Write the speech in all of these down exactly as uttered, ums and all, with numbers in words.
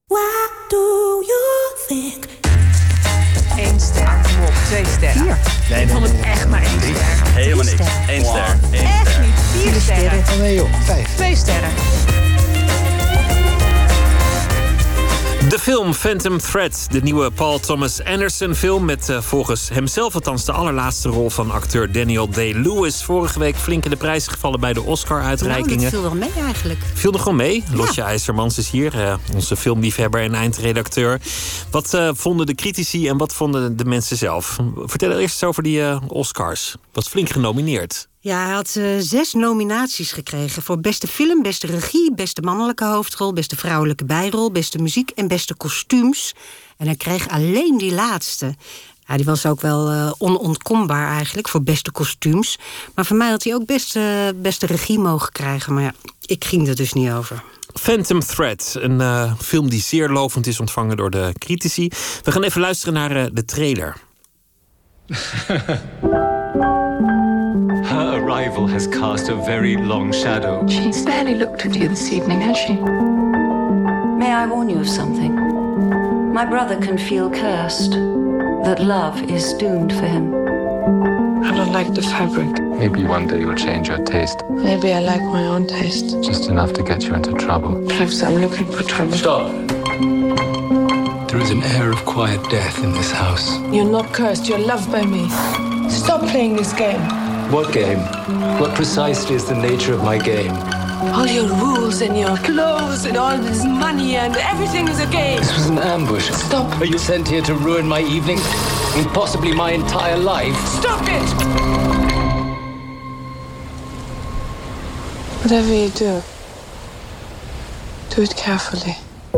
What do you think? Eén ster. Kom op, twee sterren. Vier. Nee, Ik vond het echt maar één ster. Helemaal niks. sterren. Eén ster. Eén Echt ster. niet. Vier sterren. Oh nee joh, vijf. Twee sterren. De film Phantom Thread, de nieuwe Paul Thomas Anderson film met uh, volgens hemzelf althans de allerlaatste rol van acteur Daniel Day-Lewis. Vorige week flink in de prijzen gevallen bij de Oscar-uitreikingen. Nou, dat viel wel mee eigenlijk. Viel er gewoon mee. Ja. Lotje IJzermans is hier, uh, onze filmliefhebber en eindredacteur. Wat uh, vonden de critici en wat vonden de mensen zelf? Vertel eerst eens over die uh, Oscars. Was flink genomineerd. Ja, hij had uh, zes nominaties gekregen voor beste film, beste regie, beste mannelijke hoofdrol, beste vrouwelijke bijrol, beste muziek en beste kostuums. En hij kreeg alleen die laatste. Ja, die was ook wel uh, onontkombaar eigenlijk voor beste kostuums. Maar voor mij had hij ook best, uh, beste regie mogen krijgen. Maar ja, ik ging er dus niet over. Phantom Thread, een uh, film die zeer lovend is ontvangen door de critici. We gaan even luisteren naar uh, de trailer. Her arrival has cast a very long shadow. She's barely looked at you this evening, has she? May I warn you of something? My brother can feel cursed. That love is doomed for him. I don't like the fabric. Maybe one day you'll change your taste. Maybe I like my own taste. Just enough to get you into trouble. Perhaps I'm looking for trouble. Stop. There is an air of quiet death in this house. You're not cursed, you're loved by me. Stop playing this game. What game? What precisely is the nature of my game? All your rules and your clothes and all this money and everything is a game. This was an ambush. Stop. Are you sent here to ruin my evening? And possibly my entire life? Stop it! Whatever you do, do it carefully.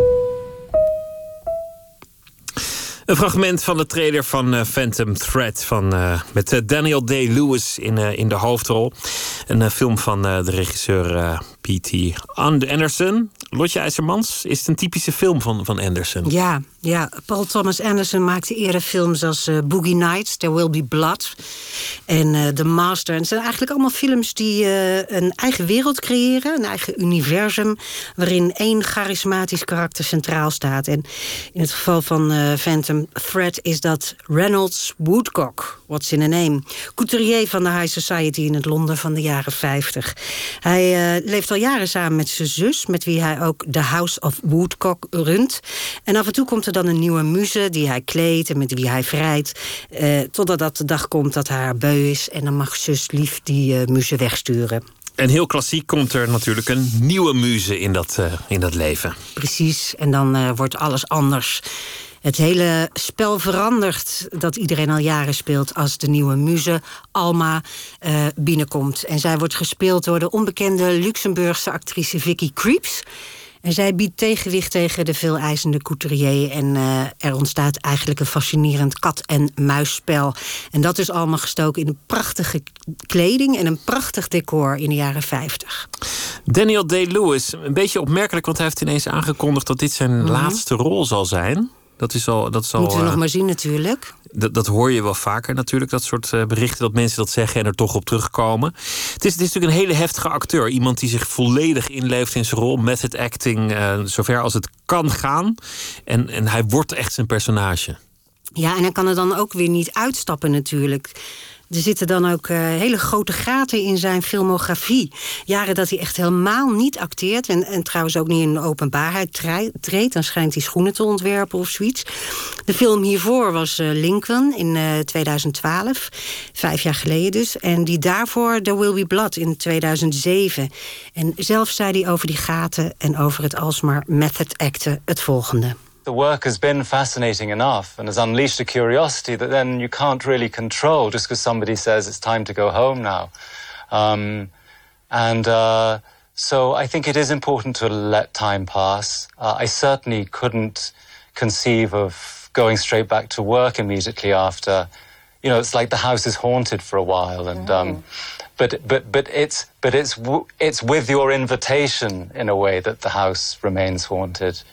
Een fragment van de trailer van uh, Phantom Thread van, uh, met uh, Daniel Day-Lewis in, uh, in de hoofdrol. Een uh, film van uh, de regisseur uh, P T Anderson. Lotje IJzermans, is het een typische film van, van Anderson? Ja, ja, Paul Thomas Anderson maakte eerder films als uh, Boogie Nights, There Will Be Blood en uh, The Master. En het zijn eigenlijk allemaal films die uh, een eigen wereld creëren, een eigen universum, waarin één charismatisch karakter centraal staat. En in het geval van uh, Phantom Thread is dat Reynolds Woodcock, what's in a name, couturier van de High Society in het Londen van de jaren vijftig. Hij uh, leeft al jaren samen met zijn zus, met wie hij ook The House of Woodcock runt. En af en toe komt er dan een nieuwe muze die hij kleedt en met wie hij vrijt. Uh, totdat dat de dag komt dat haar beu is en dan mag zus lief die uh, muze wegsturen. En heel klassiek komt er natuurlijk een nieuwe muze in dat, uh, in dat leven. Precies, en dan uh, wordt alles anders. Het hele spel verandert dat iedereen al jaren speelt als de nieuwe muze Alma uh, binnenkomt. En zij wordt gespeeld door de onbekende Luxemburgse actrice Vicky Krieps. En zij biedt tegenwicht tegen de veeleisende couturier. En uh, er ontstaat eigenlijk een fascinerend kat- en muisspel. En dat is allemaal gestoken in een prachtige kleding en een prachtig decor in de jaren vijftig. Daniel Day-Lewis, een beetje opmerkelijk, want hij heeft ineens aangekondigd dat dit zijn mm-hmm. laatste rol zal zijn. Dat is al, dat is al, Moeten we uh, nog maar zien natuurlijk. Dat, dat hoor je wel vaker natuurlijk, dat soort uh, berichten, dat mensen dat zeggen en er toch op terugkomen. Het is, het is natuurlijk een hele heftige acteur. Iemand die zich volledig inleeft in zijn rol. Method acting, uh, zover als het kan gaan. En, en hij wordt echt zijn personage. Ja, en hij kan er dan ook weer niet uitstappen natuurlijk. Er zitten dan ook uh, hele grote gaten in zijn filmografie. Jaren dat hij echt helemaal niet acteert. En, en trouwens ook niet in de openbaarheid treedt. Dan schijnt hij schoenen te ontwerpen of zoiets. De film hiervoor was uh, Lincoln in uh, tweeduizend twaalf. Vijf jaar geleden dus. En die daarvoor There Will Be Blood in tweeduizend zeven. En zelf zei hij over die gaten en over het alsmaar method acten het volgende. The work has been fascinating enough and has unleashed a curiosity that then you can't really control just because somebody says it's time to go home now. Um, and uh, so I think it is important to let time pass. Uh, I certainly couldn't conceive of going straight back to work immediately after. You know, it's like the house is haunted for a while, and um, but but but it's but it's w- it's with your invitation in a way that the house remains haunted.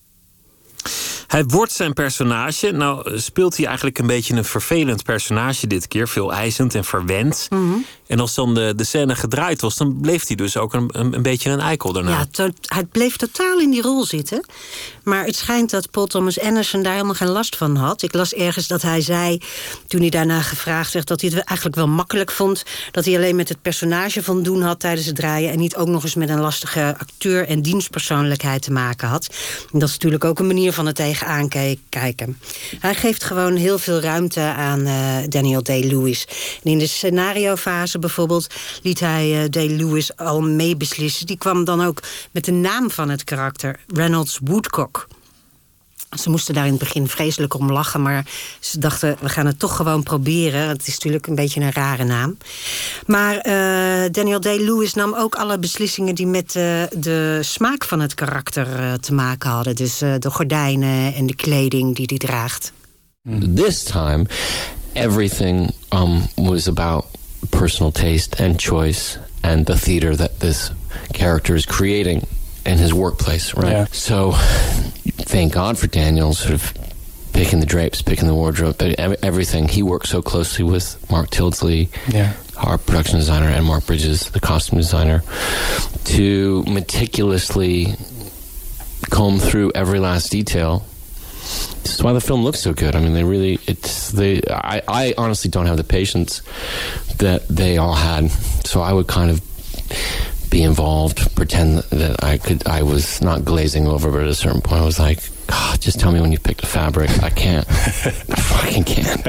Hij wordt zijn personage. Nou speelt hij eigenlijk een beetje een vervelend personage dit keer. Veel eisend en verwend. Mm-hmm. En als dan de, de scène gedraaid was, dan bleef hij dus ook een, een, een beetje een eikel daarna. Ja, to- hij bleef totaal in die rol zitten. Maar het schijnt dat Paul Thomas Anderson daar helemaal geen last van had. Ik las ergens dat hij zei, toen hij daarna gevraagd werd, dat hij het eigenlijk wel makkelijk vond dat hij alleen met het personage van doen had tijdens het draaien en niet ook nog eens met een lastige acteur en dienstpersoonlijkheid te maken had. En dat is natuurlijk ook een manier van het tegenaan kijken. Hij geeft gewoon heel veel ruimte aan uh, Daniel Day-Lewis. En in de scenariofase bijvoorbeeld liet hij uh, Day-Lewis al meebeslissen. Die kwam dan ook met de naam van het karakter, Reynolds Woodcock. Ze moesten daar in het begin vreselijk om lachen, maar ze dachten, we gaan het toch gewoon proberen. Het is natuurlijk een beetje een rare naam. Maar uh, Daniel Day-Lewis nam ook alle beslissingen die met uh, de smaak van het karakter uh, te maken hadden. Dus uh, de gordijnen en de kleding die hij draagt. This time, everything um, was about personal taste and choice and the theater that this character is creating in his workplace, right? Yeah. So, thank God for Daniel sort of picking the drapes, picking the wardrobe, but everything. He works so closely with Mark Tildesley, yeah. our production designer, and Mark Bridges, the costume designer, to meticulously comb through every last detail. This is why the film looks so good. I mean, they really, it's, they, I, I honestly don't have the patience that they all had. So I would kind of be involved, pretend that I could, I was not glazing over, but at a certain point I was like, God, just tell me when you pick the fabric. I can't. I fucking can't.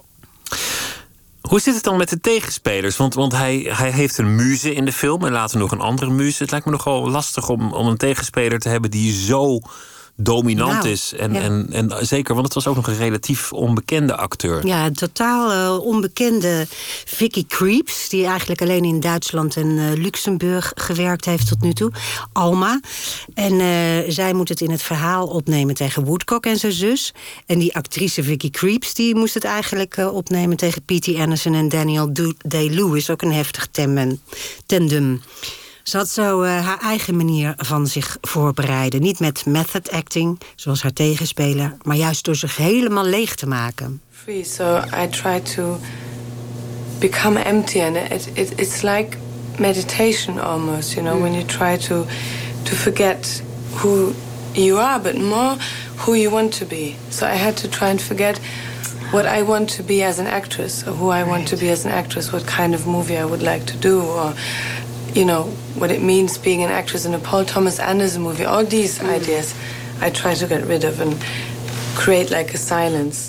Hoe zit het dan met de tegenspelers? Want, want hij, hij heeft een muze in de film en later nog een andere muze. Het lijkt me nogal lastig om, om een tegenspeler te hebben die zo dominant nou, is. En, ja. en, en zeker, want het was ook nog een relatief onbekende acteur. Ja, een totaal uh, onbekende Vicky Krieps, die eigenlijk alleen in Duitsland en uh, Luxemburg gewerkt heeft tot nu toe. Alma. En uh, zij moet het in het verhaal opnemen tegen Woodcock en zijn zus. En die actrice Vicky Krieps, die moest het eigenlijk uh, opnemen tegen P T Anderson en Daniel Day-Lewis. Ook een heftig tandem. tandem. Ze had zo uh, haar eigen manier van zich voorbereiden. Niet met method acting, zoals haar tegenspeler, maar juist door zich helemaal leeg te maken. Free, so I try to become empty, and it, it, it's like meditation almost, you know, mm. when you try to to forget who you are, but more who you want to be. So I had to try and forget what I want to be as an actress, or who I right. want to be as an actress, what kind of movie I would like to do, or you know, what it means being an actress in a Paul Thomas Anderson movie. All these mm. ideas I try to get rid of and create like a silence.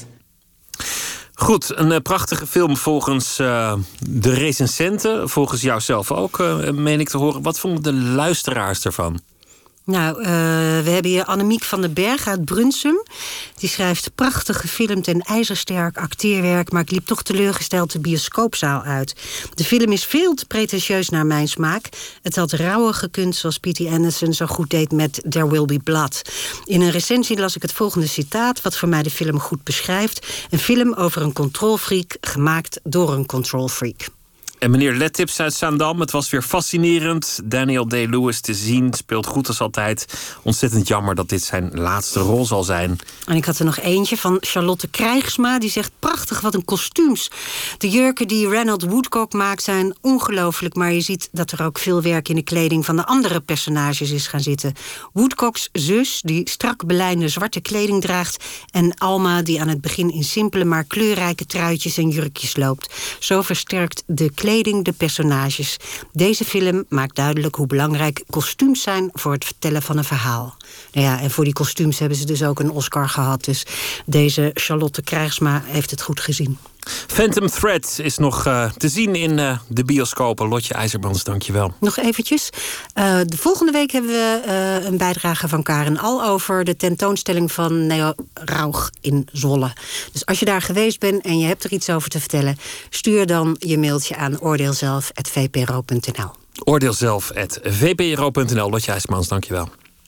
Goed, een uh, prachtige film volgens uh, de recensenten. Volgens jou zelf ook, uh, meen ik te horen. Wat vonden de luisteraars ervan? Nou, uh, we hebben hier Annemiek van den Berg uit Brunsum. Die schrijft prachtig gefilmd en ijzersterk acteerwerk, maar ik liep toch teleurgesteld de bioscoopzaal uit. De film is veel te pretentieus naar mijn smaak. Het had rauwer gekund, zoals P T Anderson zo goed deed met There Will Be Blood. In een recensie las ik het volgende citaat, wat voor mij de film goed beschrijft. Een film over een controlfreak, gemaakt door een controlfreak. En meneer Lettips uit Zaandam, het was weer fascinerend. Daniel Day-Lewis te zien, speelt goed als altijd. Ontzettend jammer dat dit zijn laatste rol zal zijn. En ik had er nog eentje van Charlotte Krijgsma. Die zegt, prachtig, wat een kostuums. De jurken die Reynolds Woodcock maakt zijn ongelooflijk. Maar je ziet dat er ook veel werk in de kleding van de andere personages is gaan zitten. Woodcocks zus, die strak belijnde zwarte kleding draagt. En Alma, die aan het begin in simpele maar kleurrijke truitjes en jurkjes loopt. Zo versterkt de kleding de personages. Deze film maakt duidelijk hoe belangrijk kostuums zijn voor het vertellen van een verhaal. Nou ja, en voor die kostuums hebben ze dus ook een Oscar gehad. Dus deze Charlotte Krijgsma heeft het goed gezien. Phantom Thread is nog uh, te zien in uh, de bioscopen. Lotje IJzerbrands, dankjewel. Nog eventjes. Uh, de volgende week hebben we uh, een bijdrage van Karen Al over de tentoonstelling van Neo Rauch in Zwolle. Dus als je daar geweest bent en je hebt er iets over te vertellen, stuur dan je mailtje aan oordeelzelf apenstaartje v p r o punt n l. oordeelzelf apenstaartje v p r o punt n l. Lotje IJzerbrands, dankjewel.